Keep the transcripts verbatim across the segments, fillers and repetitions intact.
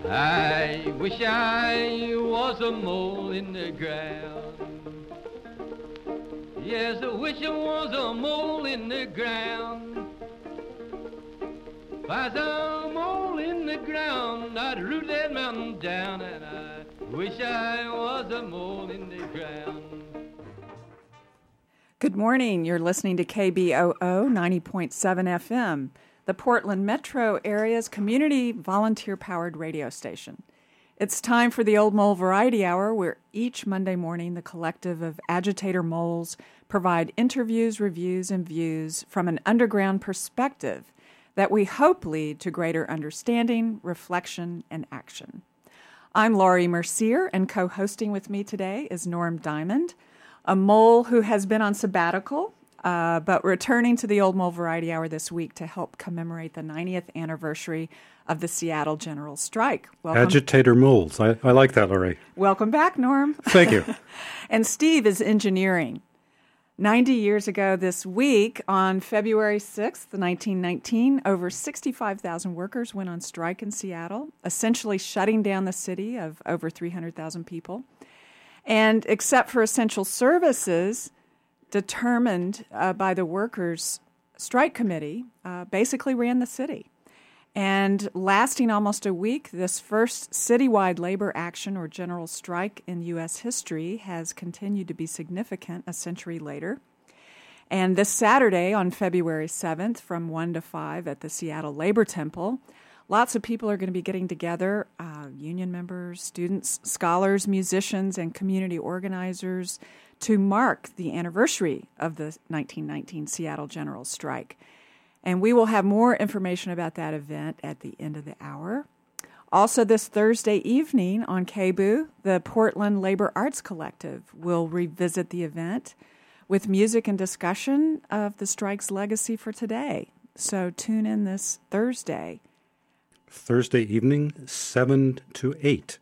I wish I was a mole in the ground. Yes, I wish I was a mole in the ground. If I was a mole in the ground, I'd root that mountain down, and I wish I was a mole in the ground. Good morning. You're listening to K B O O ninety point seven F M, the Portland metro area's community volunteer-powered radio station. It's time for the Old Mole Variety Hour, where each Monday morning the collective of agitator moles provide interviews, reviews, and views from an underground perspective that we hope lead to greater understanding, reflection, and action. I'm Laurie Mercier, and co-hosting with me today is Norm Diamond, a mole who has been on sabbatical, uh, but returning to the Old Mole Variety Hour this week to help commemorate the ninetieth anniversary of the Seattle General Strike. Welcome. Agitator moles. I, I like that, Laurie. Welcome back, Norm. Thank you. And Steve is engineering. ninety years ago this week, on February sixth, nineteen nineteen, over sixty-five thousand workers went on strike in Seattle, essentially shutting down the city of over three hundred thousand people. And except for essential services, determined uh, by the workers' strike committee, uh, basically ran the city. And lasting almost a week, this first citywide labor action or general strike in U S history has continued to be significant a century later. And this Saturday, on February seventh, from one to five at the Seattle Labor Temple, lots of people are going to be getting together, uh, union members, students, scholars, musicians, and community organizers to mark the anniversary of the nineteen nineteen Seattle General Strike. And we will have more information about that event at the end of the hour. Also, this Thursday evening on K B O O, the Portland Labor Arts Collective will revisit the event with music and discussion of the strike's legacy for today. So tune in this Thursday. Thursday evening, seven to eight.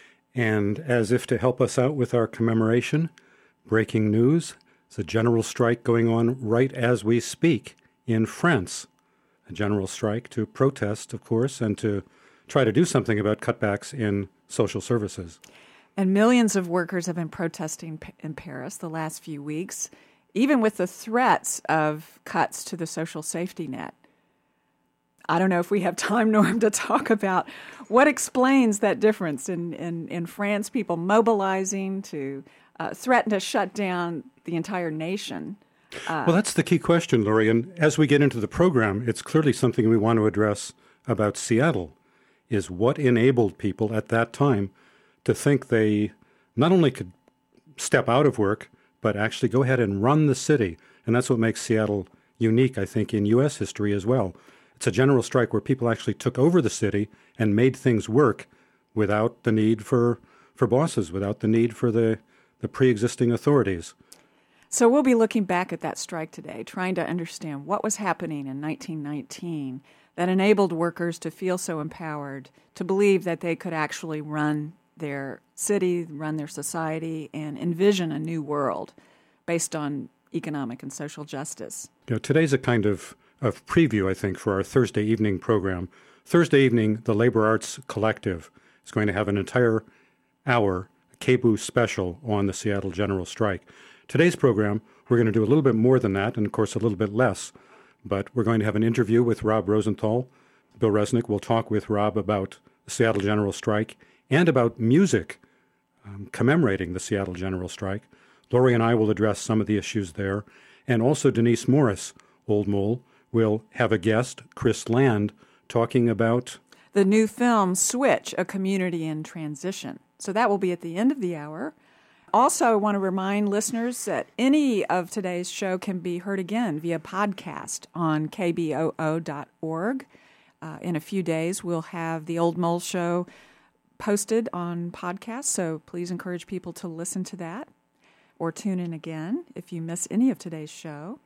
And as if to help us out with our commemoration, breaking news, there's a general strike going on right as we speak in France. A general strike to protest, of course, and to try to do something about cutbacks in social services. And millions of workers have been protesting in Paris the last few weeks, even with the threats of cuts to the social safety net. I don't know if we have time, Norm, to talk about what explains that difference in, in, in France, people mobilizing to uh, threaten to shut down the entire nation. Uh, well, that's the key question, Laurie. And as we get into the program, it's clearly something we want to address about Seattle, is what enabled people at that time to think they not only could step out of work, but actually go ahead and run the city. And that's what makes Seattle unique, I think, in U S history as well. It's a general strike where people actually took over the city and made things work without the need for, for bosses, without the need for the, the pre-existing authorities. So we'll be looking back at that strike today, trying to understand what was happening in nineteen nineteen that enabled workers to feel so empowered, to believe that they could actually run their city, run their society, and envision a new world based on economic and social justice. You know, today's a kind of, of preview, I think, for our Thursday evening program. Thursday evening, the Labor Arts Collective is going to have an entire hour K B O O special on the Seattle General Strike. Today's program, we're going to do a little bit more than that, and of course a little bit less, but we're going to have an interview with Rob Rosenthal. Bill Resnick will talk with Rob about the Seattle General Strike and about music um, commemorating the Seattle General Strike. Laurie and I will address some of the issues there, and also Denise Morris, Old Mole, will have a guest, Chris Land, talking about the new film, Switch, A Community in Transition. So that will be at the end of the hour. Also, I want to remind listeners that any of today's show can be heard again via podcast on K B O O dot org. Uh, in a few days, we'll have the Old Mole Show posted on podcast, so please encourage people to listen to that or tune in again if you miss any of today's show.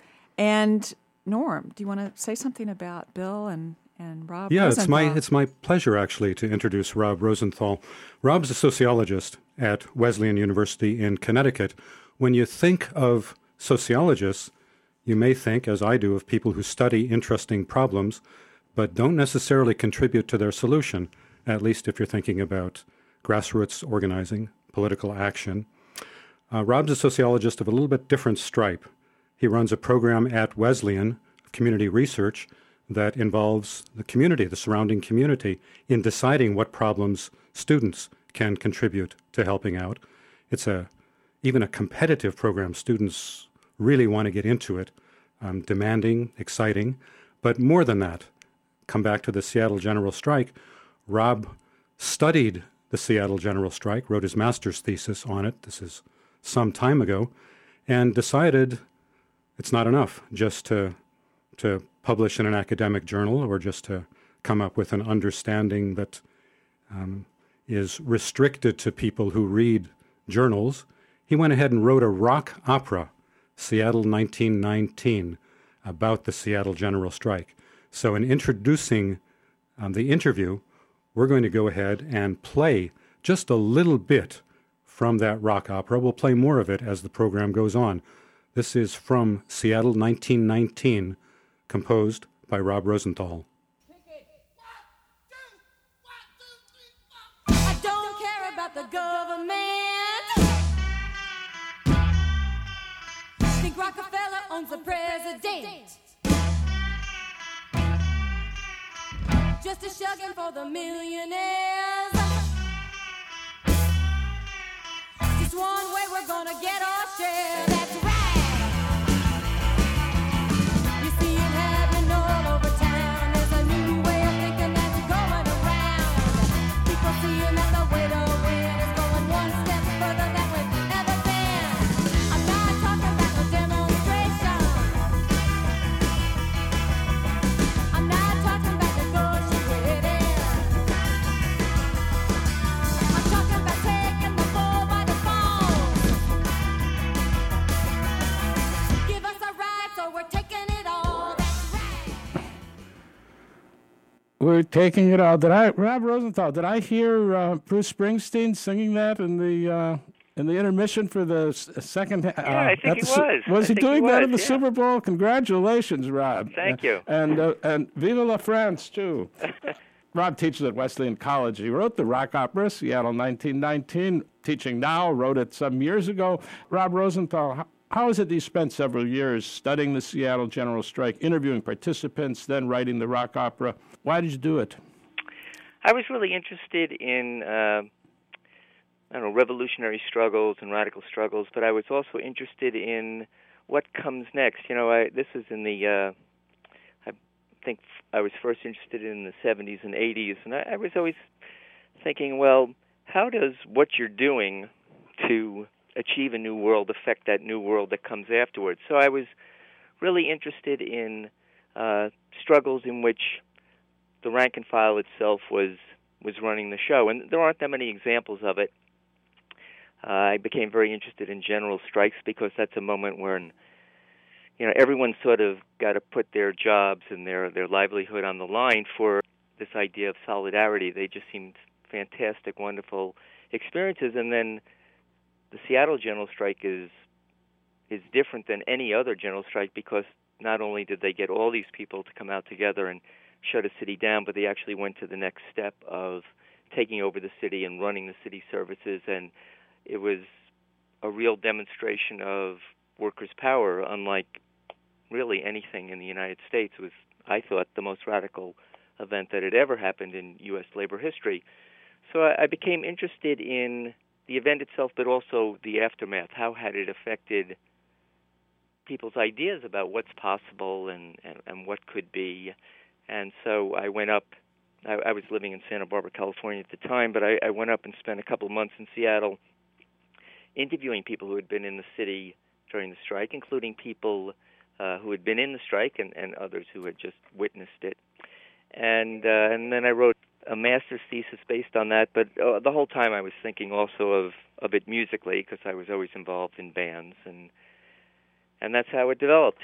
And Norm, do you want to say something about Bill and And Rob yeah, Rosenthal. it's my it's my pleasure, actually, to introduce Rob Rosenthal. Rob's a sociologist at Wesleyan University in Connecticut. When you think of sociologists, you may think, as I do, of people who study interesting problems, but don't necessarily contribute to their solution. at least if you're thinking about grassroots organizing, political action. Uh, Rob's a sociologist of a little bit different stripe. He runs a program at Wesleyan, community research, that involves the community, the surrounding community, in deciding what problems students can contribute to helping out. It's a even a competitive program. Students really want to get into it, um, demanding, exciting. But more than that, come back to the Seattle General Strike. Rob studied the Seattle General Strike, wrote his master's thesis on it. This is some time ago, and decided it's not enough just to to publish in an academic journal or just to come up with an understanding that um, is restricted to people who read journals. He went ahead and wrote a rock opera, Seattle nineteen nineteen, about the Seattle General Strike. So in introducing um, the interview, we're going to go ahead and play just a little bit from that rock opera. We'll play more of it as the program goes on. This is from Seattle nineteen nineteen, composed by Rob Rosenthal. I don't care about the government. Think Rockefeller owns the president. Just a shugging for the millionaires. Just one way we're gonna get our share. That's right. You see it happening all over town. There's a new way of thinking that's going around. People seeing that the way to win is going one step further than we've ever been. I'm not talking about no demonstration. I'm not talking about negotiating. I'm talking about taking the bull by the balls. Give us a ride, so we're taking it all. That's right. We're taking it out. Did I, Rob Rosenthal? Did I hear uh, Bruce Springsteen singing that in the uh, in the intermission for the s- second? Uh, Yeah, I think at he the Su- was. Was I he think doing he that was, in the yeah. Super Bowl? Congratulations, Rob. Thank Uh, you. And uh, and Vive la France too. Rob teaches at Wesleyan College. He wrote the rock opera Seattle nineteen nineteen. Teaching now, wrote it some years ago. Rob Rosenthal, how, how is it that you spent several years studying the Seattle General Strike, interviewing participants, then writing the rock opera? Why did you do it? I was really interested in, uh, I don't know, revolutionary struggles and radical struggles, but I was also interested in what comes next. You know, I, this was in the, uh, I think I was first interested in the seventies and eighties, and I, I was always thinking, well, how does what you're doing to achieve a new world affect that new world that comes afterwards? So I was really interested in uh, struggles in which the rank and file itself was was running the show, and there aren't that many examples of it. Uh, I became very interested in general strikes because that's a moment when, you know, everyone sort of got to put their jobs and their their livelihood on the line for this idea of solidarity. They just seemed fantastic, wonderful experiences, and then the Seattle General Strike is is different than any other general strike because not only did they get all these people to come out together and shut a city down, but they actually went to the next step of taking over the city and running the city services, and it was a real demonstration of workers' power, unlike really anything in the United States. It was, I thought, the most radical event that had ever happened in U S labor history. So I, I became interested in the event itself, but also the aftermath. How had it affected people's ideas about what's possible and, and, and what could be? And so I went up. I, I was living in Santa Barbara, California at the time, but I, I went up and spent a couple of months in Seattle interviewing people who had been in the city during the strike, including people uh, who had been in the strike and, and others who had just witnessed it. And uh, and then I wrote a master's thesis based on that, but uh, the whole time I was thinking also of, of it musically because I was always involved in bands, and and that's how it developed.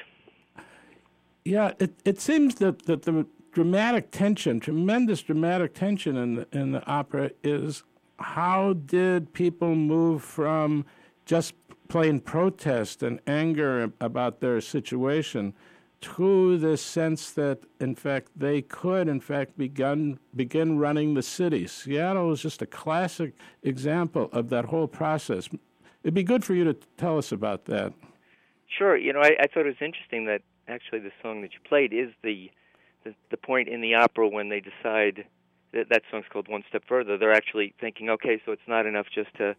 Yeah, it, it seems that, that the dramatic tension, tremendous dramatic tension in the, in the opera is how did people move from just plain protest and anger about their situation to this sense that, in fact, they could, in fact, begin, begin running the city. Seattle is just a classic example of that whole process. It'd be good for you to tell us about that. Sure. You know, I, I thought it was interesting that actually the song that you played is the the, the point in the opera when they decide that that song's called One Step Further. They're actually thinking, okay, so it's not enough just to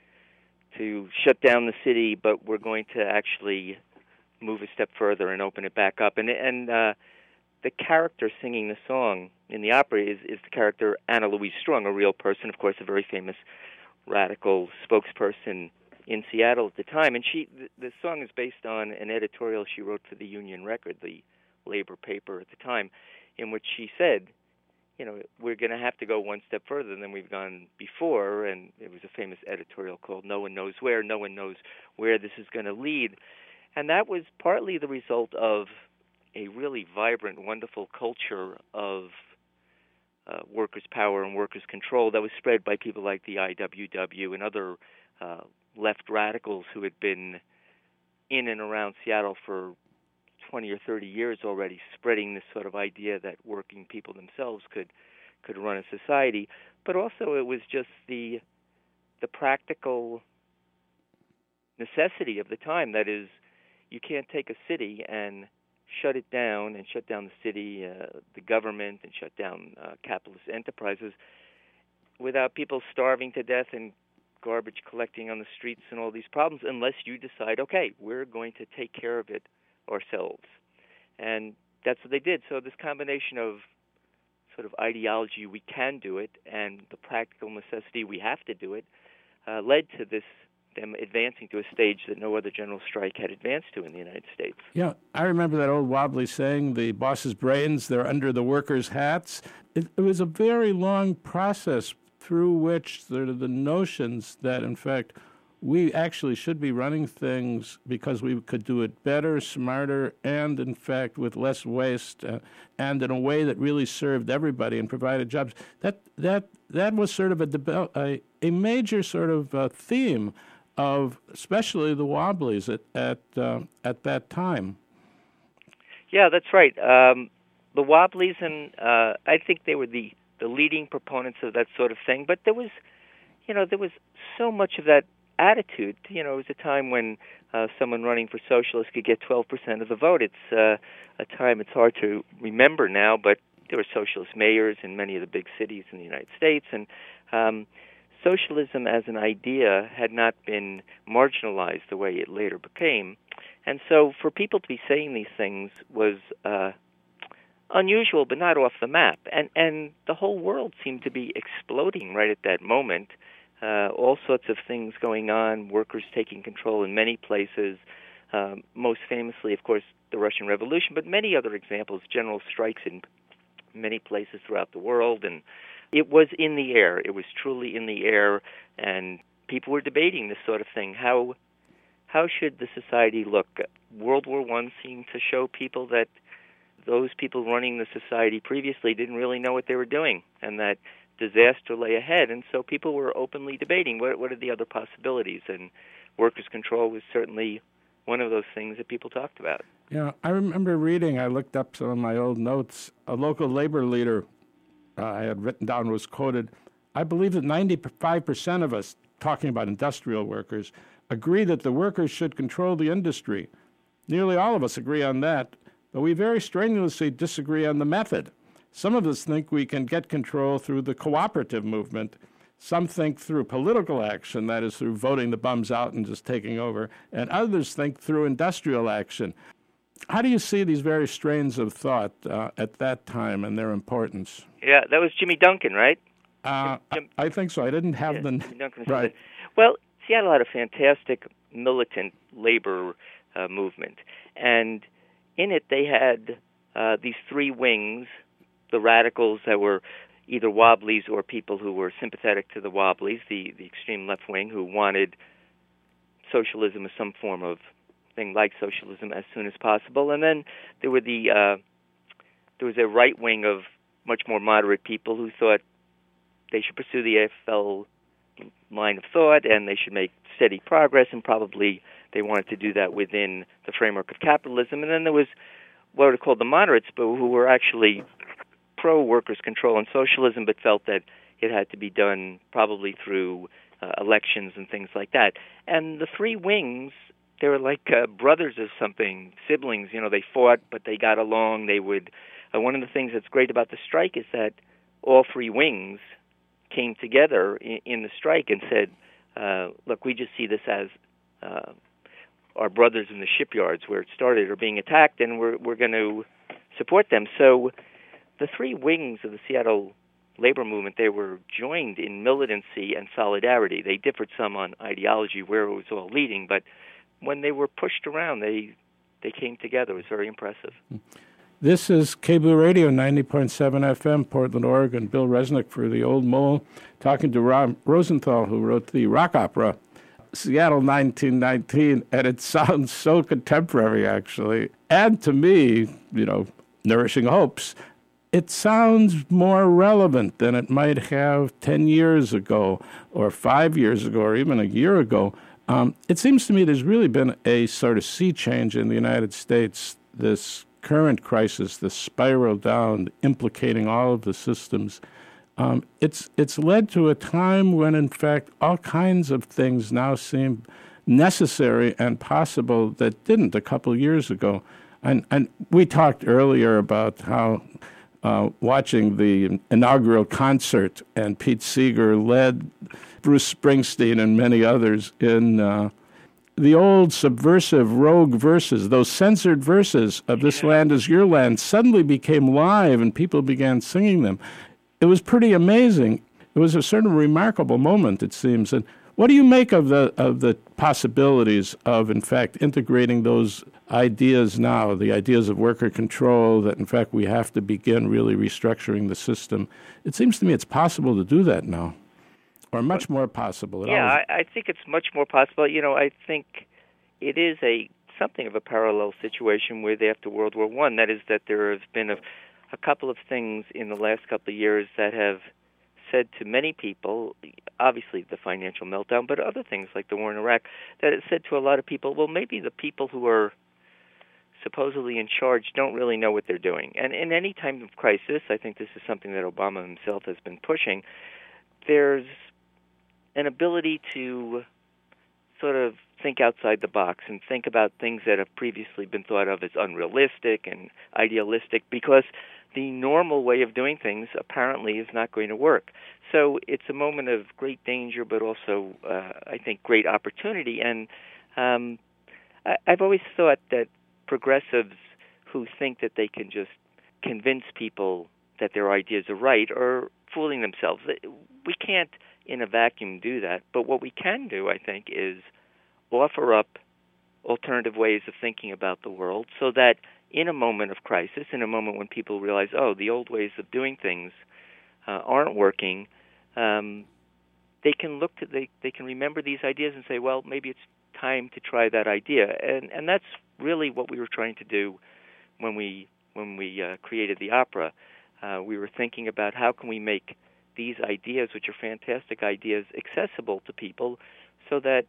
to shut down the city, but we're going to actually move a step further and open it back up. And and uh, the character singing the song in the opera is, is the character Anna Louise Strong, a real person, of course, a very famous radical spokesperson in Seattle at the time. And she the, the song is based on an editorial she wrote for the Union Record, the labor paper at the time, in which she said, you know, we're going to have to go one step further than we've gone before. And it was a famous editorial called No One Knows Where, No One Knows Where This Is Going to Lead. And that was partly the result of a really vibrant, wonderful culture of uh, workers' power and workers' control that was spread by people like the I W W and other uh, left radicals who had been in and around Seattle for twenty or thirty years already, spreading this sort of idea that working people themselves could could run a society. But also it was just the the practical necessity of the time. That is, you can't take a city and shut it down and shut down the city, uh, the government, and shut down uh, capitalist enterprises without people starving to death and garbage collecting on the streets and all these problems, unless you decide, okay, we're going to take care of it ourselves. And that's what they did. So this combination of sort of ideology, we can do it, and the practical necessity, we have to do it, uh, led to this them advancing to a stage that no other general strike had advanced to in the United States. Yeah, I remember that old wobbly saying, the boss's brains, they're under the workers' hats. It, it was a very long process through which sort of the notions that, in fact, we actually should be running things because we could do it better, smarter, and, in fact, with less waste, uh, and in a way that really served everybody and provided jobs. That that that was sort of a debe- a, a major sort of uh, theme of especially the Wobblies at at uh, at that time. Yeah, that's right. Um, the Wobblies, and uh, I think they were the, the leading proponents of that sort of thing. But there was, you know, there was so much of that attitude. You know, it was a time when uh, someone running for socialists could get twelve percent of the vote. It's uh, a time it's hard to remember now, but there were socialist mayors in many of the big cities in the United States, and um, socialism as an idea had not been marginalized the way it later became. And so for people to be saying these things was uh, unusual, but not off the map. And, and the whole world seemed to be exploding right at that moment. Uh, all sorts of things going on, workers taking control in many places, um, most famously, of course, the Russian Revolution, but many other examples, general strikes in many places throughout the world. And it was in the air. It was truly in the air, and people were debating this sort of thing. How how should the society look? World War One seemed to show people that those people running the society previously didn't really know what they were doing, and that disaster lay ahead. And so people were openly debating what what are the other possibilities, and workers' control was certainly one of those things that people talked about. Yeah, I remember reading, I looked up some of my old notes, a local labor leader uh, I had written down was quoted, I believe that ninety-five percent of us, talking about industrial workers, agree that the workers should control the industry. Nearly all of us agree on that, but we very strenuously disagree on the method. Some of us think we can get control through the cooperative movement. Some think through political action, that is, through voting the bums out and just taking over, and others think through industrial action. How do you see these various strains of thought uh, at that time and their importance? Yeah, that was Jimmy Duncan, right? Uh, Jim, I think so. I didn't have yeah, the... Jimmy Duncan right. It. Well, Seattle had a fantastic militant labor uh, movement, and in it they had uh, these three wings, the radicals that were either Wobblies or people who were sympathetic to the Wobblies, the, the extreme left wing who wanted socialism as some form of thing like socialism as soon as possible. And then there were the uh, there was a right wing of much more moderate people who thought they should pursue the A F L line of thought and they should make steady progress, and probably they wanted to do that within the framework of capitalism. And then there was what are called the moderates, but who were actually pro-workers' control and socialism, but felt that it had to be done probably through uh, elections and things like that. And the three wings, they were like uh, brothers or something, siblings. You know, they fought, but they got along. They would. Uh, one of the things that's great about the strike is that all three wings came together in, in the strike and said, uh, look, we just see this as uh, our brothers in the shipyards where it started are being attacked, and we're we're going to support them. So the three wings of the Seattle labor movement, they were joined in militancy and solidarity. They differed some on ideology, where it was all leading, but when they were pushed around, they they came together. It was very impressive. This is K B O O Radio, ninety point seven F M, Portland, Oregon. Bill Resnick for The Old Mole, talking to Rob Rosenthal, who wrote the rock opera, Seattle nineteen nineteen, and it sounds so contemporary, actually. And to me, you know, nourishing hopes, it sounds more relevant than it might have ten years ago or five years ago or even a year ago. Um, it seems to me there's really been a sort of sea change in the United States, this current crisis, the spiral down, implicating all of the systems. Um, it's it's led to a time when, in fact, all kinds of things now seem necessary and possible that didn't a couple years ago. And, and we talked earlier about how uh, watching the inaugural concert, and Pete Seeger led Bruce Springsteen and many others in uh, the old subversive rogue verses, those censored verses of This Land Is Your Land, suddenly became live and people began singing them. It was pretty amazing. It was a sort of remarkable moment, it seems. And what do you make of the of the possibilities of, in fact, integrating those ideas now, the ideas of worker control, that, in fact, we have to begin really restructuring the system? It seems to me it's possible to do that now, or much more possible. It yeah, always... I, I think it's much more possible. You know, I think it is a something of a parallel situation with after World War One. That is that there have been a a couple of things in the last couple of years that have said to many people, obviously the financial meltdown, but other things like the war in Iraq, that it said to a lot of people, well, maybe the people who are supposedly in charge don't really know what they're doing. And in any time of crisis, I think this is something that Obama himself has been pushing, there's an ability to sort of think outside the box and think about things that have previously been thought of as unrealistic and idealistic, because the normal way of doing things apparently is not going to work. So it's a moment of great danger, but also, uh, I think, great opportunity. And um, I, I've always thought that progressives who think that they can just convince people that their ideas are right are fooling themselves. We can't, in a vacuum, do that. But what we can do, I think, is offer up alternative ways of thinking about the world so that in a moment of crisis, in a moment when people realize, oh, the old ways of doing things uh, aren't working, um, they can look to, they, they can remember these ideas and say, well, maybe it's time to try that idea. And and that's really what we were trying to do when we when we uh, created the opera. Uh, we were thinking about how can we make these ideas, which are fantastic ideas, accessible to people so that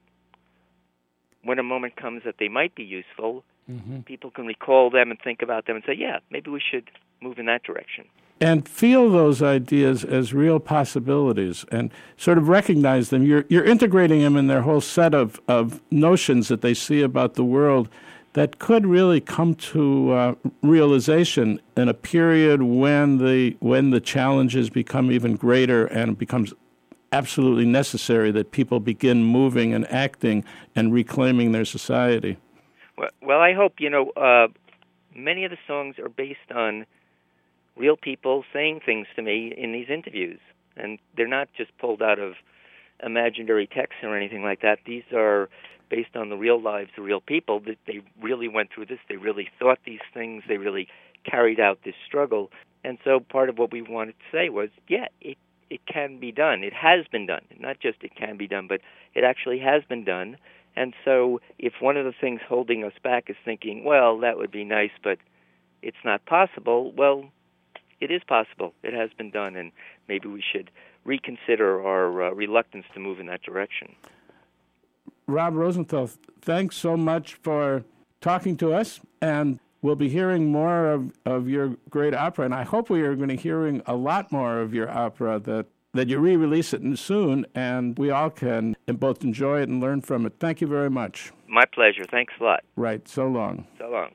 when a moment comes that they might be useful, mm-hmm. people can recall them and think about them and say, yeah, maybe we should move in that direction. And feel those ideas as real possibilities and sort of recognize them. You're you're integrating them in their whole set of, of notions that they see about the world that could really come to uh, realization in a period when the when the challenges become even greater and it becomes absolutely necessary that people begin moving and acting and reclaiming their society. Well, well I hope, you know, uh, many of the songs are based on real people saying things to me in these interviews. And they're not just pulled out of imaginary texts or anything like that. These are based on the real lives of real people. That they really went through this. They really thought these things. They really carried out this struggle. And so part of what we wanted to say was, yeah, it It can be done. It has been done. Not just it can be done, but it actually has been done. And so if one of the things holding us back is thinking, well, that would be nice, but it's not possible, well, it is possible. It has been done, and maybe we should reconsider our uh, reluctance to move in that direction. Rob Rosenthal, thanks so much for talking to us. And we'll be hearing more of, of your great opera, and I hope we are going to hearing a lot more of your opera, that, that you re-release it soon, and we all can both enjoy it and learn from it. Thank you very much. My pleasure. Thanks a lot. Right. So long. So long.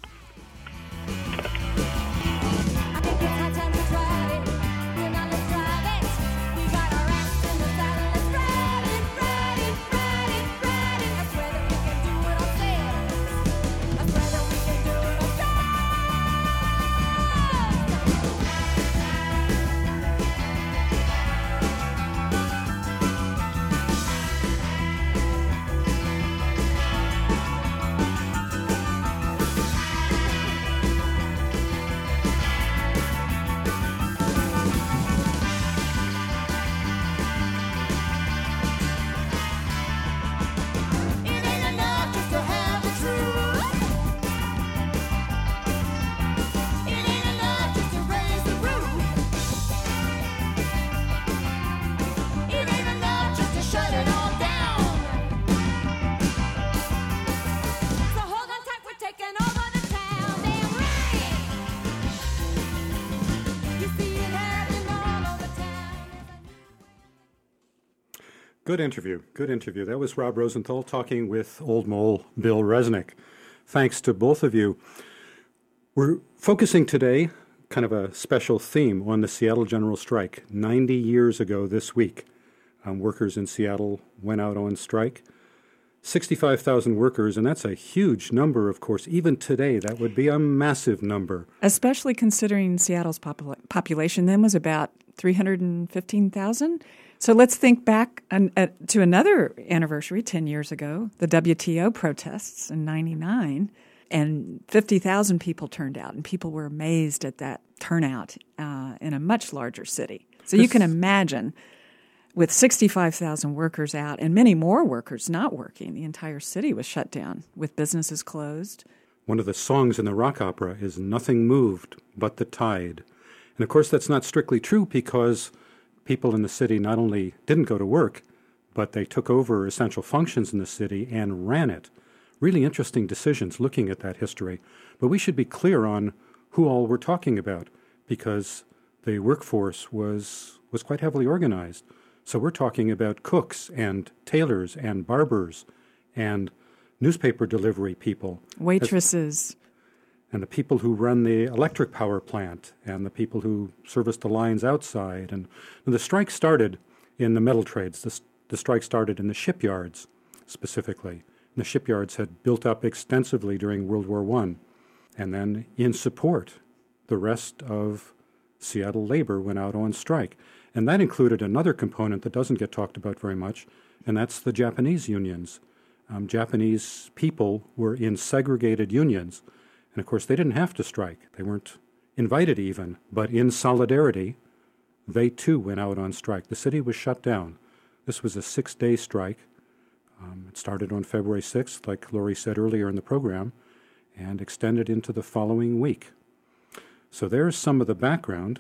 I think it's high time to try it. You know, let's drive it. We got our ass in the saddle. Let's ride it, ride it, ride it, ride it. I swear that we can do it ourselves. I swear that we can do it It ain't enough just to have the truth. It ain't enough just to raise the roof. It ain't enough just to shut it all down. So hold on tight, we're taking over the town. Damn right. You see it happening all over town. Good interview. Good interview. That was Rob Rosenthal talking with Old Mole Bill Resnick. Thanks to both of you. We're focusing today, kind of a special theme, on the Seattle General Strike. ninety years ago this week, um, workers in Seattle went out on strike. sixty-five thousand workers, and that's a huge number, of course. Even today, that would be a massive number. Especially considering Seattle's popula- population then was about three hundred fifteen thousand. So let's think back an, uh, to another anniversary ten years ago, the W T O protests in ninety-nine, and fifty thousand people turned out, and people were amazed at that turnout uh, in a much larger city. So you can imagine, with sixty-five thousand workers out and many more workers not working, the entire city was shut down with businesses closed. One of the songs in the rock opera is "Nothing Moved But the Tide." And of course, that's not strictly true, because people in the city not only didn't go to work, but they took over essential functions in the city and ran it. Really interesting decisions looking at that history. But we should be clear on who all we're talking about, because the workforce was was quite heavily organized. So we're talking about cooks and tailors and barbers and newspaper delivery people. Waitresses. And the people who run the electric power plant, and the people who service the lines outside. And, and the strike started in the metal trades. The, the strike started in the shipyards, specifically. And the shipyards had built up extensively during World War One. And then in support, the rest of Seattle labor went out on strike. And that included another component that doesn't get talked about very much, and that's the Japanese unions. Um, Japanese people were in segregated unions. And of course, they didn't have to strike. They weren't invited even. But in solidarity, they too went out on strike. The city was shut down. This was a six-day strike. Um, it started on February sixth, like Lori said earlier in the program, and extended into the following week. So there's some of the background.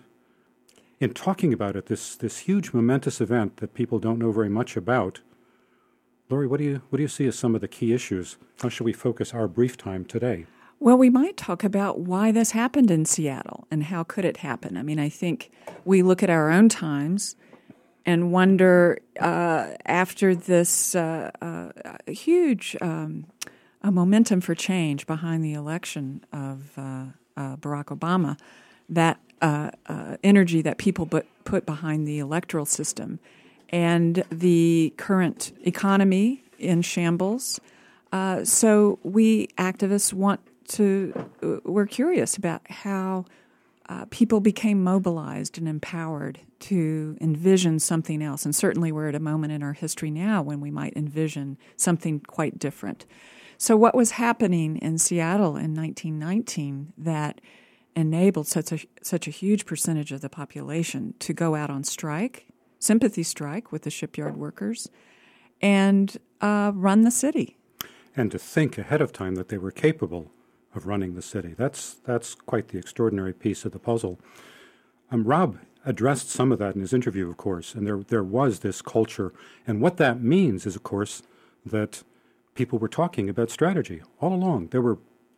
In talking about it, this this huge momentous event that people don't know very much about, Lori, what do you what do you see as some of the key issues? How should we focus our brief time today? Well, we might talk about why this happened in Seattle and how could it happen. I mean, I think we look at our own times and wonder, uh, after this uh, uh, huge um, a momentum for change behind the election of uh, uh, Barack Obama, that uh, uh, energy that people put, put behind the electoral system and the current economy in shambles. Uh, so we activists want to, uh, we're curious about how uh, people became mobilized and empowered to envision something else. And certainly we're at a moment in our history now when we might envision something quite different. So what was happening in Seattle in nineteen nineteen that enabled such a such a huge percentage of the population to go out on strike, sympathy strike with the shipyard workers, and uh, run the city? And to think ahead of time that they were capable of running the city. That's that's quite the extraordinary piece of the puzzle. Um, Rob addressed some of that in his interview, of course, and there there was this culture. And what that means is, of course, that people were talking about strategy all along. There were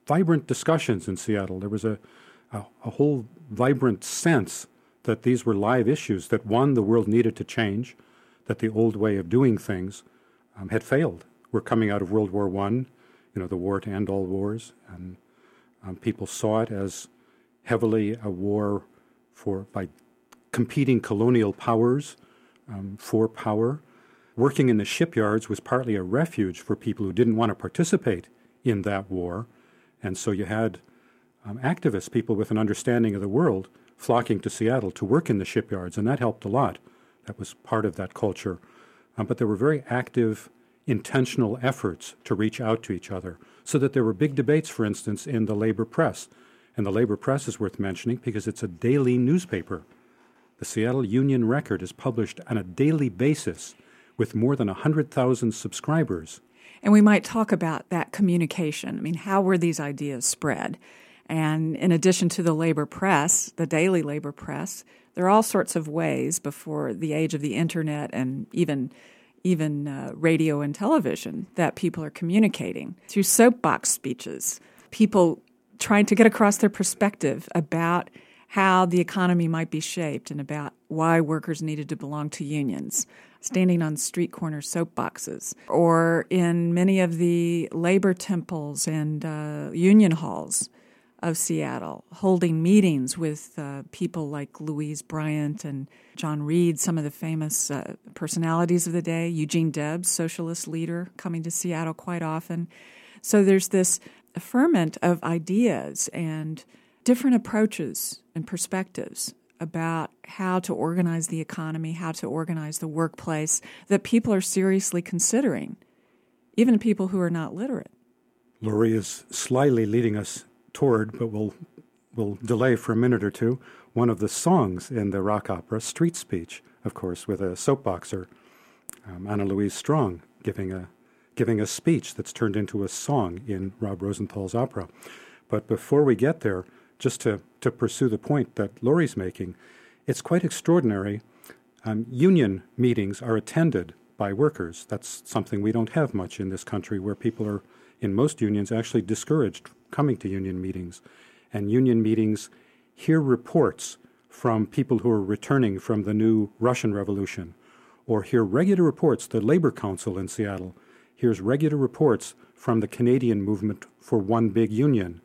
vibrant discussions in Seattle. There was a, a, a whole vibrant sense that these were live issues, that one, the world needed to change, that the old way of doing things um, had failed. We're coming out of World War One, you know, the war to end all wars, and um, people saw it as heavily a war for by competing colonial powers um, for power. Working in the shipyards was partly a refuge for people who didn't want to participate in that war, and so you had um, activists, people with an understanding of the world, flocking to Seattle to work in the shipyards, and that helped a lot. That was part of that culture. Um, but there were very active, intentional efforts to reach out to each other, so that there were big debates, for instance, in the labor press. And the labor press is worth mentioning because it's a daily newspaper. The Seattle Union Record is published on a daily basis with more than one hundred thousand subscribers. And we might talk about that communication. I mean, how were these ideas spread? And in addition to the labor press, the daily labor press, there are all sorts of ways before the age of the internet and even even uh, radio and television that people are communicating through soapbox speeches, people trying to get across their perspective about how the economy might be shaped and about why workers needed to belong to unions, standing on street corner soapboxes, or in many of the labor temples and uh, union halls of Seattle, holding meetings with uh, people like Louise Bryant and John Reed, some of the famous uh, personalities of the day, Eugene Debs, socialist leader, coming to Seattle quite often. So there's this ferment of ideas and different approaches and perspectives about how to organize the economy, how to organize the workplace, that people are seriously considering, even people who are not literate. Laurie is slyly leading us toward, but we'll, we'll delay for a minute or two, one of the songs in the rock opera, Street Speech, of course, with a soapboxer, um, Anna Louise Strong, giving a giving a speech that's turned into a song in Rob Rosenthal's opera. But before we get there, just to, to pursue the point that Laurie's making, it's quite extraordinary. Um, union meetings are attended by workers. That's something we don't have much in this country, where people are, in most unions, actually discouraged coming to union meetings. And union meetings hear reports from people who are returning from the new Russian Revolution, or hear regular reports. The Labor Council in Seattle hears regular reports from the Canadian movement for one big union.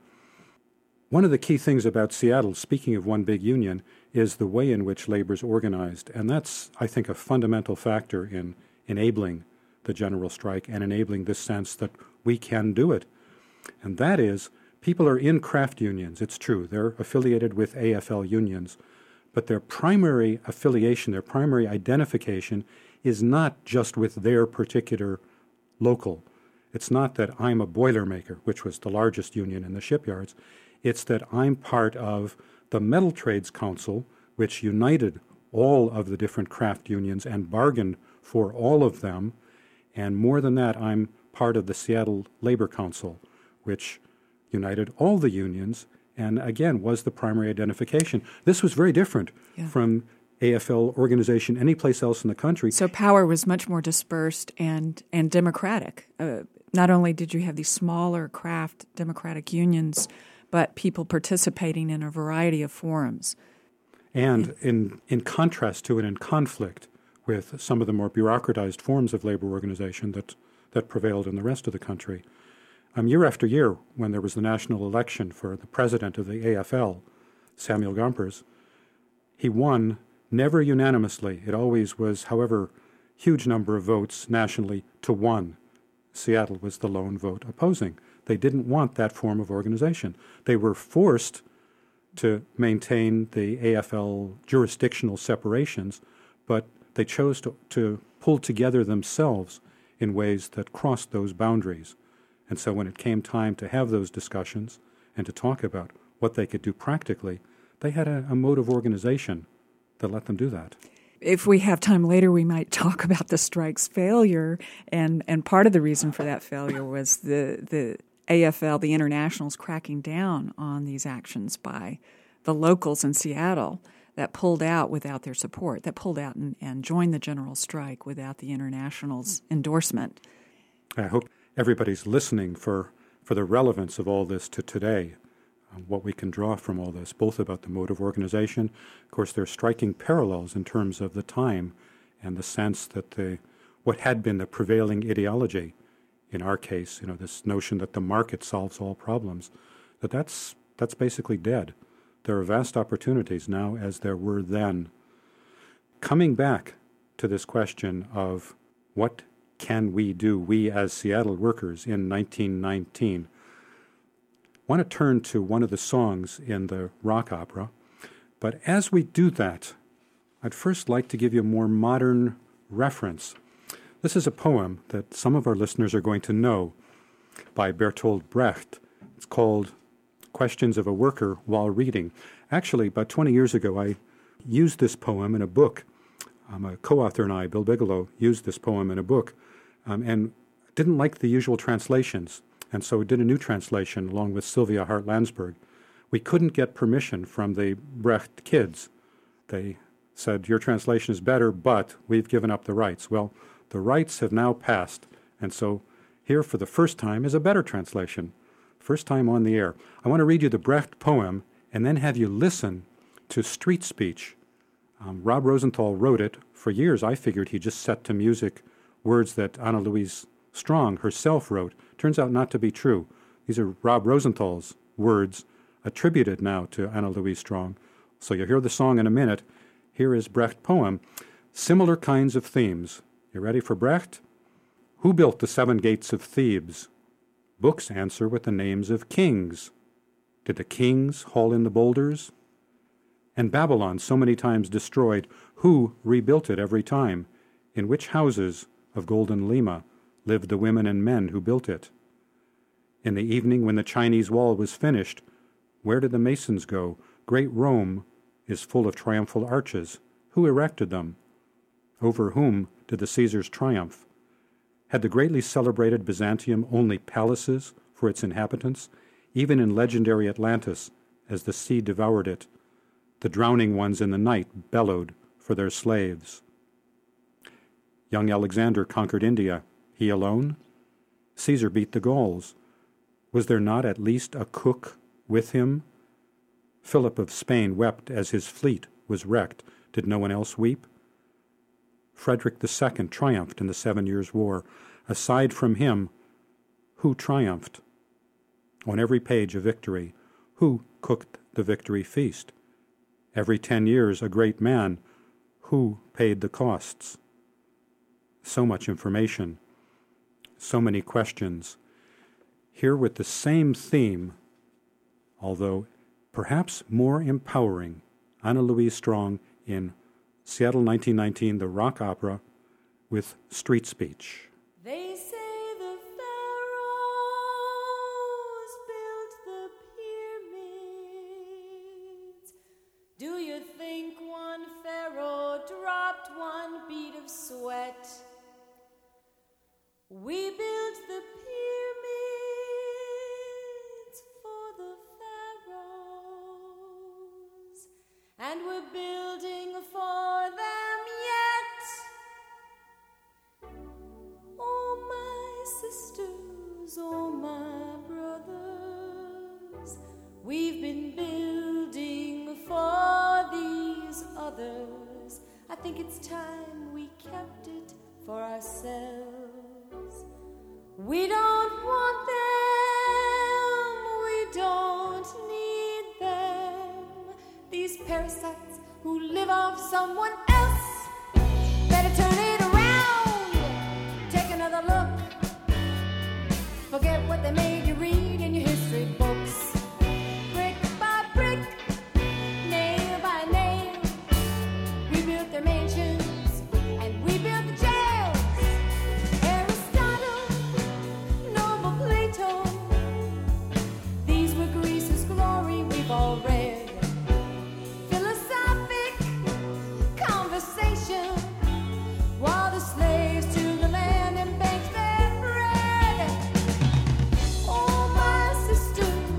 One of the key things about Seattle, speaking of one big union, is the way in which labor is organized. And that's, I think, a fundamental factor in enabling the general strike and enabling this sense that we can do it. And that is, people are in craft unions. It's true. They're affiliated with A F L unions. But their primary affiliation, their primary identification is not just with their particular local. It's not that I'm a Boilermaker, which was the largest union in the shipyards. It's that I'm part of the Metal Trades Council, which united all of the different craft unions and bargained for all of them. And more than that, I'm part of the Seattle Labor Council, which united all the unions and, again, was the primary identification. This was very different yeah. from A F L organization anyplace else in the country. So power was much more dispersed and, and democratic. Uh, not only did you have these smaller craft democratic unions, but people participating in a variety of forums. And in, in contrast to and in conflict with some of the more bureaucratized forms of labor organization that, that prevailed in the rest of the country. Um, year after year, when there was the national election for the president of the A F L, Samuel Gompers, he won never unanimously. It always was, however, huge number of votes nationally to one. Seattle was the lone vote opposing. They didn't want that form of organization. They were forced to maintain the A F L jurisdictional separations, but they chose to, to pull together themselves in ways that crossed those boundaries. And so when it came time to have those discussions and to talk about what they could do practically, they had a, a mode of organization that let them do that. If we have time later, we might talk about the strike's failure, and, and part of the reason for that failure was the, the A F L, the internationals, cracking down on these actions by the locals in Seattle that pulled out without their support, that pulled out and, and joined the general strike without the internationals' endorsement. I hope everybody's listening for for the relevance of all this to today, uh, what we can draw from all this, both about the mode of organization. Of course, there are striking parallels in terms of the time and the sense that the what had been the prevailing ideology, in our case, you know, this notion that the market solves all problems, that that's, that's basically dead. There are vast opportunities now as there were then. Coming back to this question of what can we do, we as Seattle workers in nineteen nineteen, I want to turn to one of the songs in the rock opera. But as we do that, I'd first like to give you a more modern reference. This is a poem that some of our listeners are going to know by Bertolt Brecht. It's called Questions of a Worker While Reading. Actually, about twenty years ago, I used this poem in a book. Um, a co-author and I, Bill Bigelow, used this poem in a book um, and didn't like the usual translations, and so did a new translation along with Sylvia Hart-Landsberg. We couldn't get permission from the Brecht kids. They said, your translation is better, but we've given up the rights. Well, the rights have now passed, and so here for the first time is a better translation. First time on the air. I want to read you the Brecht poem and then have you listen to Street Speech. Um, Rob Rosenthal wrote it. For years, I figured he just set to music words that Anna Louise Strong herself wrote. Turns out not to be true. These are Rob Rosenthal's words attributed now to Anna Louise Strong. So you'll hear the song in a minute. Here is Brecht poem. Similar kinds of themes. You ready for Brecht? Who built the seven gates of Thebes? Books answer with the names of kings. Did the kings haul in the boulders? And Babylon, so many times destroyed, who rebuilt it every time? In which houses of golden Lima lived the women and men who built it? In the evening when the Chinese wall was finished, where did the masons go? Great Rome is full of triumphal arches. Who erected them? Over whom did the Caesars triumph? Had the greatly celebrated Byzantium only palaces for its inhabitants? Even in legendary Atlantis, as the sea devoured it, the drowning ones in the night bellowed for their slaves. Young Alexander conquered India. He alone? Caesar beat the Gauls. Was there not at least a cook with him? Philip of Spain wept as his fleet was wrecked. Did no one else weep? Frederick the Second triumphed in the Seven Years' War. Aside from him, who triumphed? On every page of victory, who cooked the victory feast? Every ten years, a great man. Who paid the costs? So much information, so many questions. Here with the same theme, although perhaps more empowering, Anna Louise Strong in Seattle nineteen nineteen, the rock opera with Street Speech. They say the pharaohs built the pyramids. Do you think one pharaoh dropped one bead of sweat? We built the pyramids for the pharaohs, and we're building for them yet. Oh, my sisters, oh, my brothers, we've been building for these others. I think it's time we kept it for ourselves. We don't want them, we don't need them. These parasites who live off someone else, better turn it around. Take another look. Forget what they made you read in your history books. Brick by brick, nail by nail, we built their mansions and we built the jails. Aristotle, Noble Plato, these were Greece's glory, we've all read. Philosophic conversation while the slaves to the land and baked their bread. Oh, my sisters,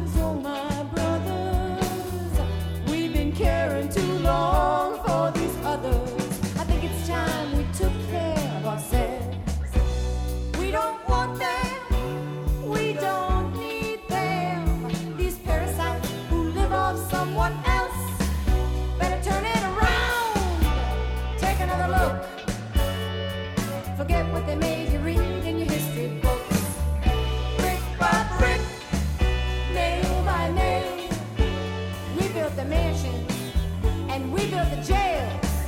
turn it around. Take another look. Forget what they made you read in your history books. Brick by brick, nail by nail, we built the mansion and we built the jail.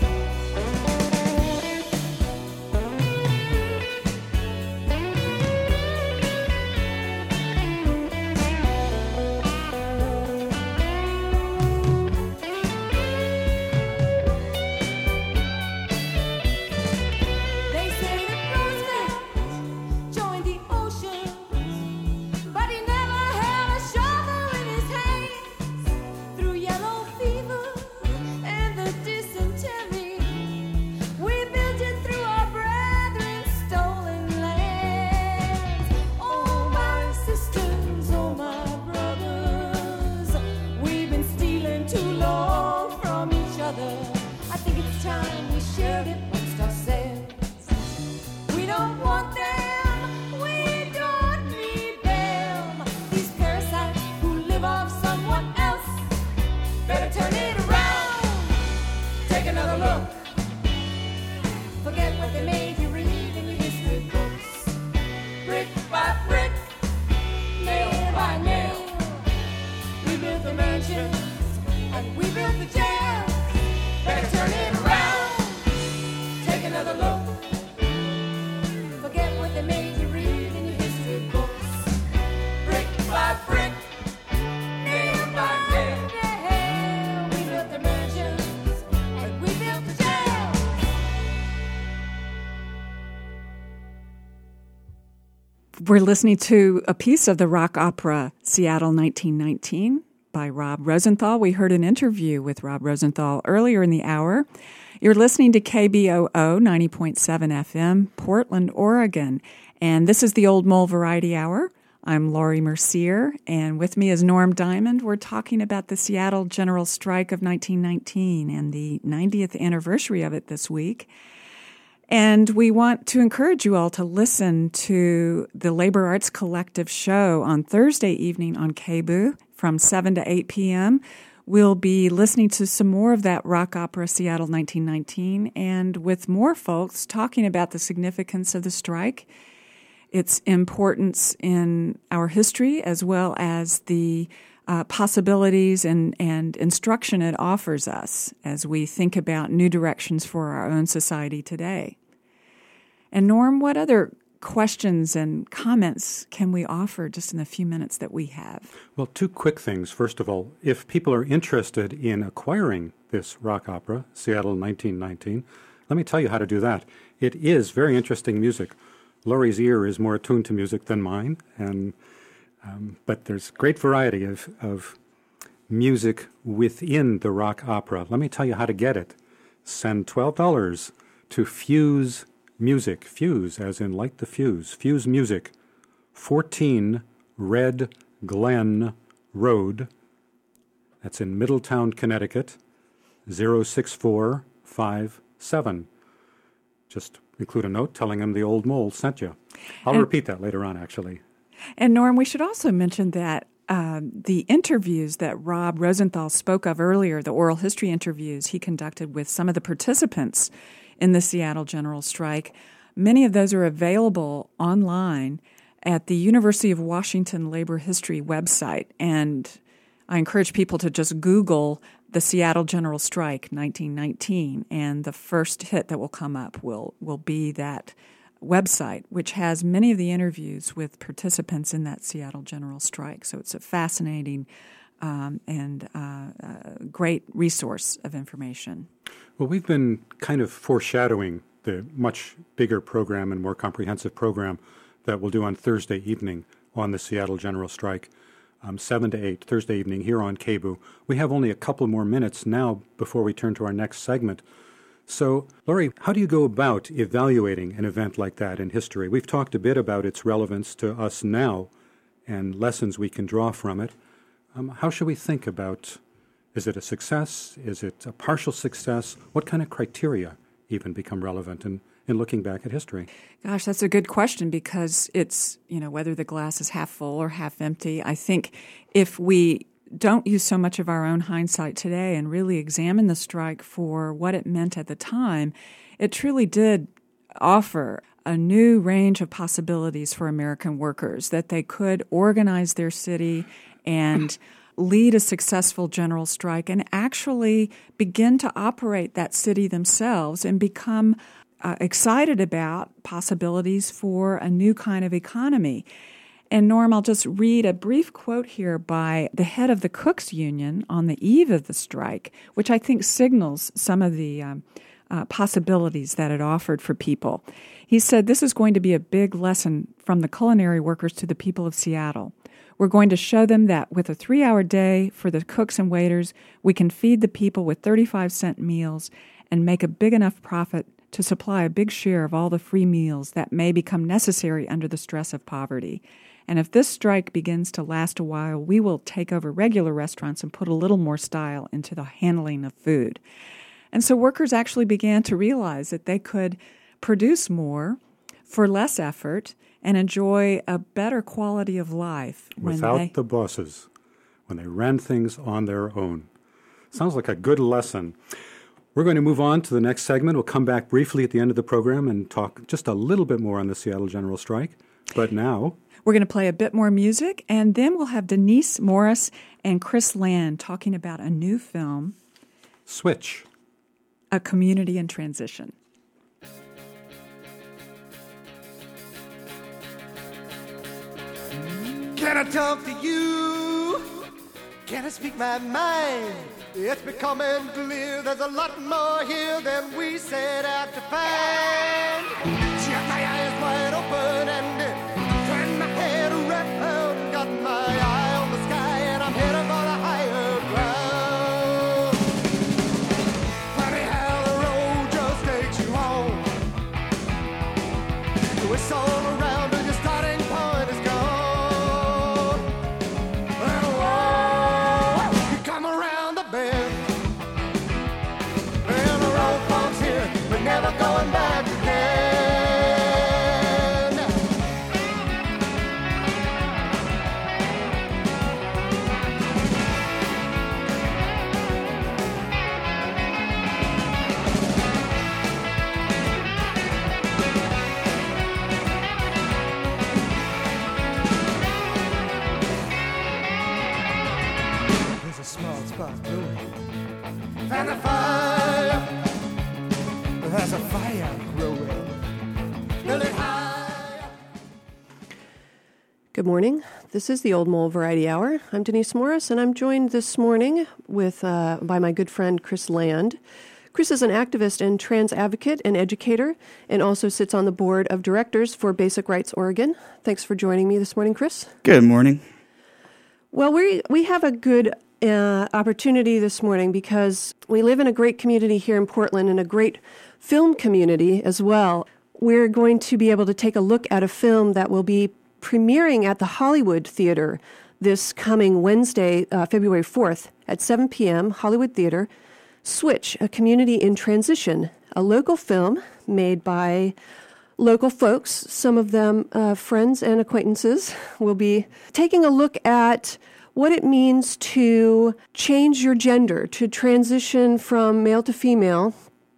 They say that Roosevelt joined the ocean, but he never held a shovel in his hands. Through yellow fever and the dysentery, we built it through our brethren's stolen lands. Oh, my sisters, oh, my brothers, we've been stealing too long from each other. I think it's time we shared it amongst ourselves. We don't want them, we don't need them. These parasites who live off someone else, better turn it around. Take another look. Forget what they made you read in your history books. Brick by brick, nail by nail, we built the mansions and we built the jails. Better turn it around. Take another look. Forget what they made you read in your history books. Brick by brick, nail by nail, we built the mansions and we built the jails. We're listening to a piece of the rock opera Seattle nineteen nineteen by Rob Rosenthal. We heard an interview with Rob Rosenthal earlier in the hour. You're listening to K B O O ninety point seven F M, Portland, Oregon. And this is the Old Mole Variety Hour. I'm Laurie Mercier, and with me is Norm Diamond. We're talking about the Seattle General Strike of nineteen nineteen and the ninetieth anniversary of it this week. And we want to encourage you all to listen to the Labor Arts Collective show on Thursday evening on K B O O from seven to eight p.m. We'll be listening to some more of that rock opera Seattle nineteen nineteen and with more folks talking about the significance of the strike, its importance in our history, as well as the uh, possibilities and, and instruction it offers us as we think about new directions for our own society today. And Norm, what other questions and comments can we offer just in the few minutes that we have? Well, two quick things. First of all, if people are interested in acquiring this rock opera, Seattle nineteen nineteen, let me tell you how to do that. It is very interesting music. Laurie's ear is more attuned to music than mine, and um, but there's great variety of, of music within the rock opera. Let me tell you how to get it. Send twelve dollars to Fuse Music, Fuse as in light the fuse, Fuse Music, fourteen Red Glen Road. That's in Middletown, Connecticut, zero six four five seven. Just include a note telling them the Old Mole sent you. I'll And- repeat that later on, actually. And Norm, we should also mention that um, the interviews that Rob Rosenthal spoke of earlier, the oral history interviews he conducted with some of the participants in the Seattle General Strike, many of those are available online at the University of Washington Labor History website. And I encourage people to just Google the Seattle General Strike nineteen nineteen, and the first hit that will come up will, will be that website, which has many of the interviews with participants in that Seattle General Strike. So it's a fascinating um, and uh, uh, great resource of information. Well, we've been kind of foreshadowing the much bigger program and more comprehensive program that we'll do on Thursday evening on the Seattle General Strike, um, seven to eight, Thursday evening here on K B O O. We have only a couple more minutes now before we turn to our next segment. So, Laurie, how do you go about evaluating an event like that in history? We've talked a bit about its relevance to us now and lessons we can draw from it. Um, how should we think about, is it a success? Is it a partial success? What kind of criteria even become relevant in, in looking back at history? Gosh, that's a good question, because it's, you know, whether the glass is half full or half empty. I think if we don't use so much of our own hindsight today and really examine the strike for what it meant at the time, it truly did offer a new range of possibilities for American workers, that they could organize their city and lead a successful general strike and actually begin to operate that city themselves and become uh, excited about possibilities for a new kind of economy. And Norm, I'll just read a brief quote here by the head of the Cooks Union on the eve of the strike, which I think signals some of the um, uh, possibilities that it offered for people. He said, "This is going to be a big lesson from the culinary workers to the people of Seattle. We're going to show them that with a three-hour day for the cooks and waiters, we can feed the people with thirty-five cent meals and make a big enough profit to supply a big share of all the free meals that may become necessary under the stress of poverty. And if this strike begins to last a while, we will take over regular restaurants and put a little more style into the handling of food." And so workers actually began to realize that they could produce more for less effort and enjoy a better quality of life. when Without they, the bosses, when they ran things on their own. Sounds like a good lesson. We're going to move on to the next segment. We'll come back briefly at the end of the program and talk just a little bit more on the Seattle General Strike. But now, We're going to play a bit more music, and then we'll have Denise Morris and Chris Land talking about a new film, Switch. A Community in Transition. Can I talk to you? Can I speak my mind? It's becoming clear there's a lot more here than we set out to find. Shut my eyes wide open and turn my head around. Got my eye on the sky and I'm heading for the higher ground. Funny how the road just takes you home. It's all around and your starting point is gone. And whoa, you come around the bend. And the road bumps here, but never going back again. There's a small spot brewing. And the fire, there's a fire growing. Build it high. Good morning. This is the Old Mole Variety Hour. I'm Denise Morris, and I'm joined this morning with uh, by my good friend Chris Land. Chris is an activist and trans advocate and educator, and also sits on the board of directors for Basic Rights Oregon. Thanks for joining me this morning, Chris. Good morning. Well, we we have a good uh, opportunity this morning because we live in a great community here in Portland and a great film community as well. We're going to be able to take a look at a film that will be premiering at the Hollywood Theater this coming Wednesday, uh, February fourth at seven p.m., Hollywood Theater. Switch, A Community in Transition, a local film made by local folks, some of them uh, friends and acquaintances. Will be taking a look at what it means to change your gender, to transition from male to female,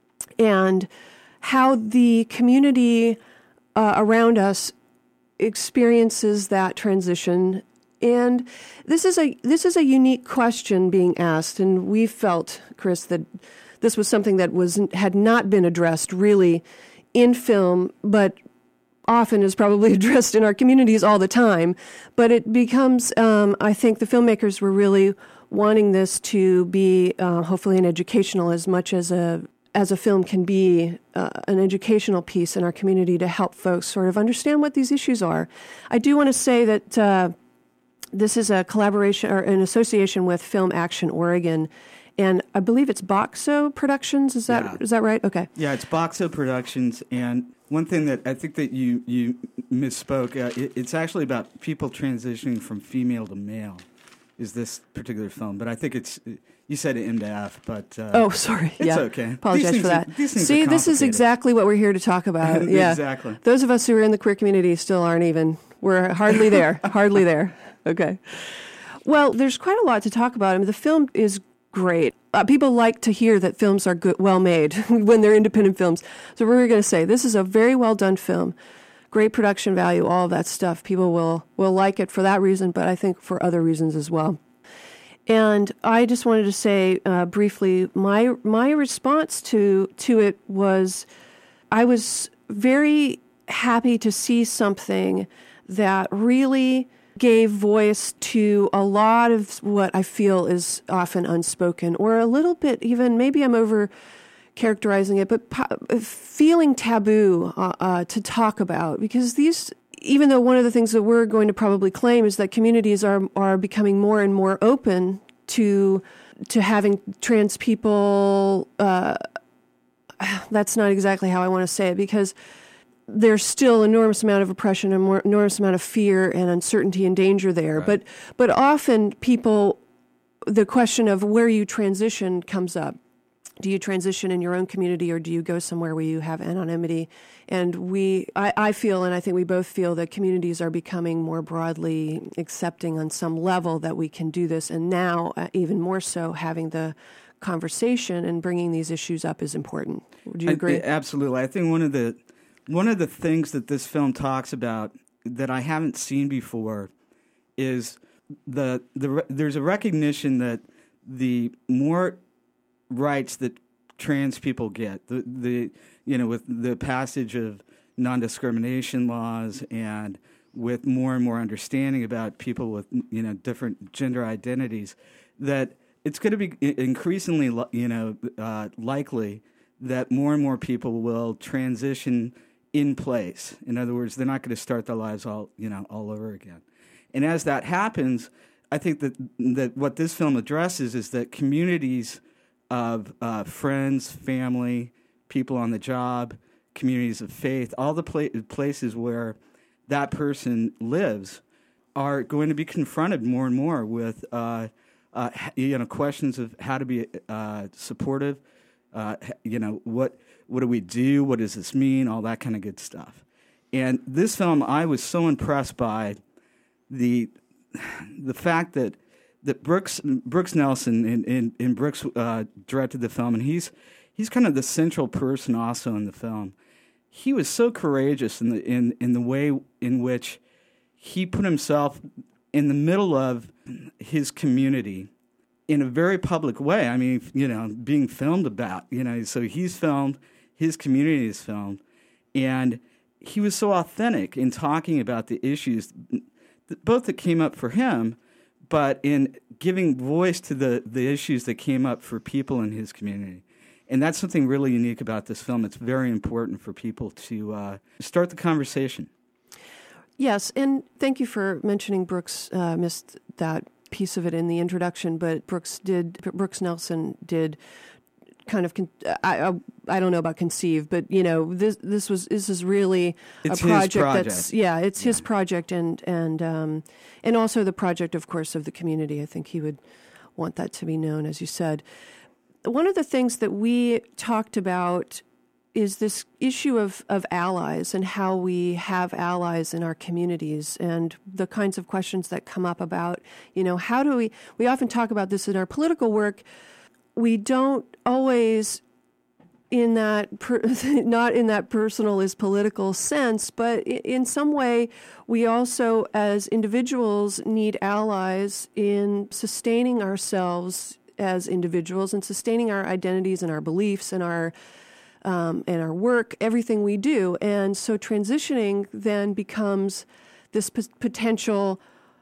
and how the community uh, around us experiences that transition. And this is a this is a unique question being asked, and we felt, Chris, that this was something that was had not been addressed really in film, but often is probably addressed in our communities all the time. But it becomes, um, I think, the filmmakers were really wanting this to be uh, hopefully an educational as much as a as a film can be uh, an educational piece in our community to help folks sort of understand what these issues are. I do want to say that uh, this is a collaboration or an association with Film Action Oregon, and I believe it's Boxo Productions. Is that Yeah. is that right? Okay. Yeah, it's Boxo Productions, and one thing that I think that you you misspoke. Uh, it, it's actually about people transitioning from female to male. Is this particular film? But I think it's you said M to F, but uh, Oh, sorry. it's yeah. okay. Apologize These for things that. are- these things are See, this is complicated. exactly what we're here to talk about. Yeah. Exactly. Those of us who are in the queer community still aren't even. We're hardly there. hardly there. Okay. Well, there's quite a lot to talk about. I mean, the film is great. Uh, people like to hear that films are good, well made when they're independent films. So we're going to say this is a very well done film, great production value, all of that stuff. People will will like it for that reason, but I think for other reasons as well. And I just wanted to say uh, briefly, my my response to to it was, I was very happy to see something that really gave voice to a lot of what I feel is often unspoken, or a little bit even, maybe I'm over characterizing it, but po- feeling taboo uh, uh, to talk about, because these, even though one of the things that we're going to probably claim is that communities are are becoming more and more open to to having trans people, uh, that's not exactly how I want to say it, because there's still enormous amount of oppression and more, enormous amount of fear and uncertainty and danger there. Right. But but often people, the question of where you transition comes up. Do you transition in your own community, or do you go somewhere where you have anonymity? And we, I, I feel, and I think we both feel, that communities are becoming more broadly accepting on some level that we can do this. And now, uh, even more so, having the conversation and bringing these issues up is important. Would you agree? I, absolutely. I think one of the one of the things that this film talks about that I haven't seen before is the the there's a recognition that the more rights that trans people get, the the you know, with the passage of non-discrimination laws and with more and more understanding about people with, you know, different gender identities, that it's going to be increasingly, you know, uh, likely that more and more people will transition in place. In other words, they're not going to start their lives all, you know, all over again. And as that happens, I think that that what this film addresses is that communities of uh, friends, family, people on the job, communities of faith, all the pla- places where that person lives are going to be confronted more and more with uh, uh, you know, questions of how to be uh, supportive. Uh, you know, what what do we do? What does this mean? All that kind of good stuff. And this film, I was so impressed by the the fact that that Brooks Brooks Nelson and, and, and Brooks uh, directed the film, and he's he's kind of the central person also in the film. He was so courageous in the in, in the way in which he put himself in the middle of his community in a very public way. I mean, you know, being filmed about, you know, so he's filmed, his community is filmed, and he was so authentic in talking about the issues, both that came up for him, but in giving voice to the, the issues that came up for people in his community. And that's something really unique about this film. It's very important for people to uh, start the conversation. Yes, and thank you for mentioning Brooks. Uh, missed that piece of it in the introduction, but Brooks did. Brooks Nelson did kind of. Con- I, I I don't know about conceive, but you know, this this was this is really it's a project, his project. that's yeah, it's yeah. his project, and and um, and also the project, of course, of the community. I think he would want that to be known, as you said. One of the things that we talked about is this issue of, of allies and how we have allies in our communities, and the kinds of questions that come up about, you know, how do we, we often talk about this in our political work. We don't always in that, per, not in that personal is political sense, but in some way we also as individuals need allies in sustaining ourselves as individuals and sustaining our identities and our beliefs and our Um, and our work, everything we do. And so transitioning then becomes this p- potential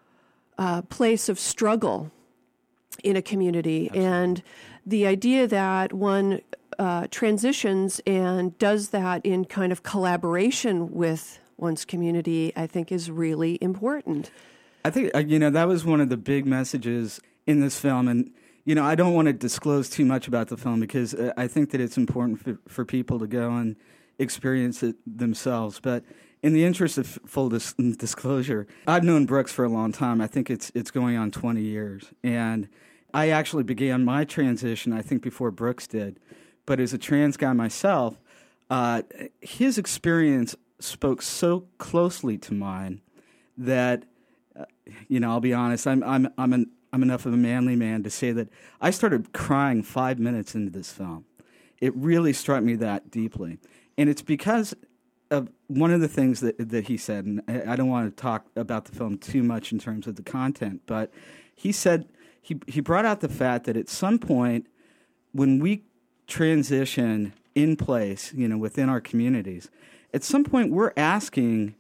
uh, place of struggle in a community. Absolutely. And the idea that one uh, transitions and does that in kind of collaboration with one's community, I think is really important. I think, uh, you know, that was one of the big messages in this film. And you know, I don't want to disclose too much about the film because uh, I think that it's important for, for people to go and experience it themselves. But in the interest of full dis- disclosure, I've known Brooks for a long time. I think it's it's going on twenty years. And I actually began my transition, I think, before Brooks did. But as a trans guy myself, uh, his experience spoke so closely to mine that uh, you know, I'll be honest. I'm I'm I'm an I'm enough of a manly man to say that I started crying five minutes into this film. It really struck me that deeply, and it's because of one of the things that that he said. And I, I don't want to talk about the film too much in terms of the content, but he said he he brought out the fact that at some point when we transition in place, you know, within our communities, at some point we're asking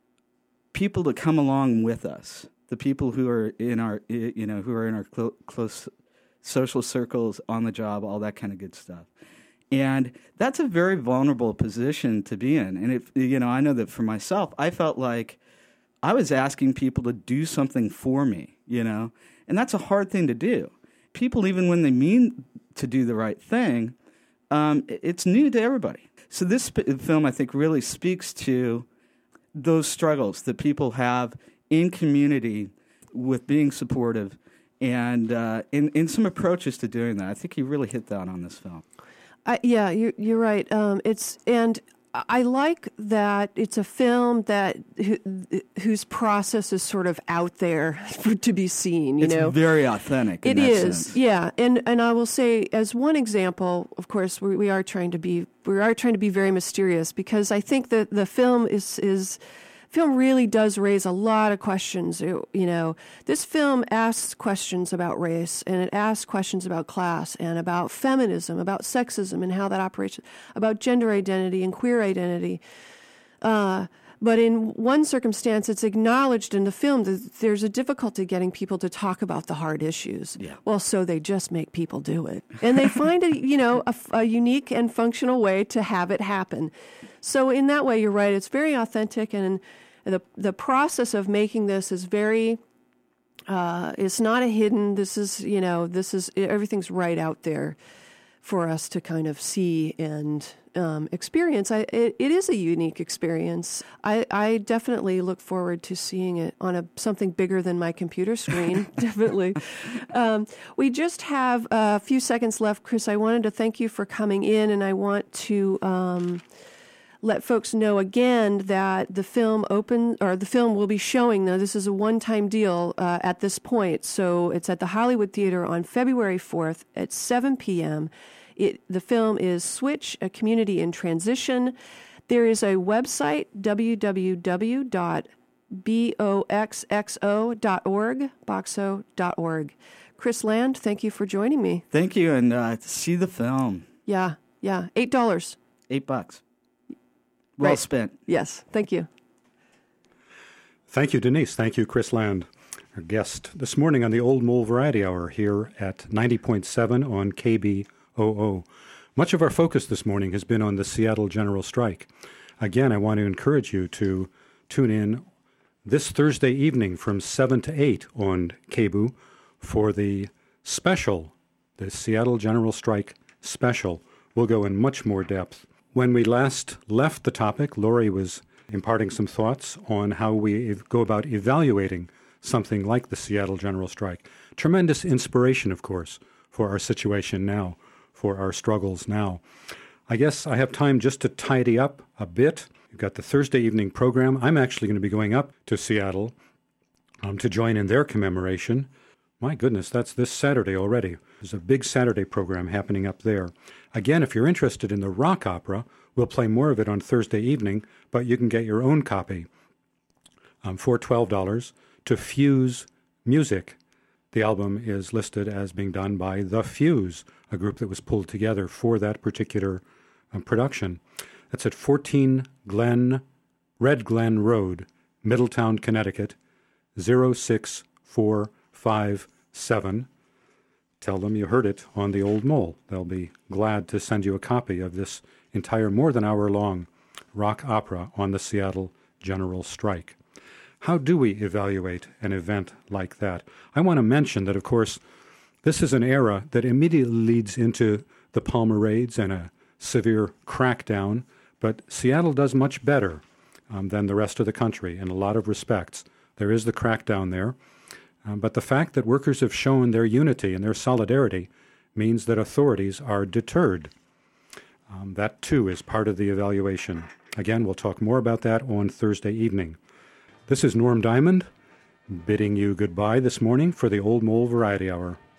people to come along with us. The people who are in our, you know, who are in our clo- close social circles, on the job, all that kind of good stuff. And that's a very vulnerable position to be in. And, if you know, I know that for myself, I felt like I was asking people to do something for me, you know, and that's a hard thing to do. People, even when they mean to do the right thing, um, it's new to everybody. So this sp- film, I think, really speaks to those struggles that people have in community with being supportive, and uh, in, in some approaches to doing that. I think he really hit that on this film. Uh, yeah, you're, you're right. Um, it's and I like that it's a film that who, whose process is sort of out there for, to be seen. You it's know, very authentic. It in that is, sense. yeah. And and I will say, as one example, of course, we, we are trying to be we are trying to be very mysterious, because I think that the film is is. Film really does raise a lot of questions. You know, this film asks questions about race, and it asks questions about class and about feminism, about sexism and how that operates, about gender identity and queer identity. Uh, but in one circumstance, it's acknowledged in the film that there's a difficulty getting people to talk about the hard issues. Yeah. Well, so they just make people do it. And they find a, you know, a, a unique and functional way to have it happen. So in that way, you're right. It's very authentic, and the the process of making this is very. Uh, it's not a hidden. This is you know this is everything's right out there for us to kind of see and um, experience. I, it, it is a unique experience. I, I definitely look forward to seeing it on a something bigger than my computer screen. Definitely. Um, we just have a few seconds left, Chris. I wanted to thank you for coming in, and I want to. Um, Let folks know again that the film open or the film will be showing. Now, this is a one-time deal uh, at this point, so it's at the Hollywood Theater on February fourth at seven p.m. It the film is Switch: A Community in Transition. There is a website, w w w dot boxxo dot org, boxo dot org. Chris Land, thank you for joining me. Thank you, and uh, see the film. Yeah, yeah, eight dollars. Eight bucks. Well Right. spent. Yes, thank you. Thank you, Denise. Thank you, Chris Land, our guest this morning on the Old Mole Variety Hour here at ninety point seven on K B O O. Much of our focus this morning has been on the Seattle General Strike. Again, I want to encourage you to tune in this Thursday evening from seven to eight on K B O O for the special, the Seattle General Strike special. We'll go in much more depth. When we last left the topic, Lori was imparting some thoughts on how we ev- go about evaluating something like the Seattle General Strike. Tremendous inspiration, of course, for our situation now, for our struggles now. I guess I have time just to tidy up a bit. You've got the Thursday evening program. I'm actually going to be going up to Seattle um, to join in their commemoration. My goodness, that's this Saturday already. There's a big Saturday program happening up there. Again, if you're interested in the rock opera, we'll play more of it on Thursday evening, but you can get your own copy um, for twelve dollars to Fuse Music. The album is listed as being done by The Fuse, a group that was pulled together for that particular um, production. That's at fourteen Glen, Red Glen Road, Middletown, Connecticut, zero six four five seven. Tell them you heard it on the Old Mole. They'll be glad to send you a copy of this entire more than hour-long rock opera on the Seattle General Strike. How do we evaluate an event like that? I want to mention that, of course, this is an era that immediately leads into the Palmer raids and a severe crackdown, but Seattle does much better um, than the rest of the country in a lot of respects. There is the crackdown there. Um, but the fact that workers have shown their unity and their solidarity means that authorities are deterred. Um, that, too, is part of the evaluation. Again, we'll talk more about that on Thursday evening. This is Norm Diamond. bidding you goodbye this morning for the Old Mole Variety Hour.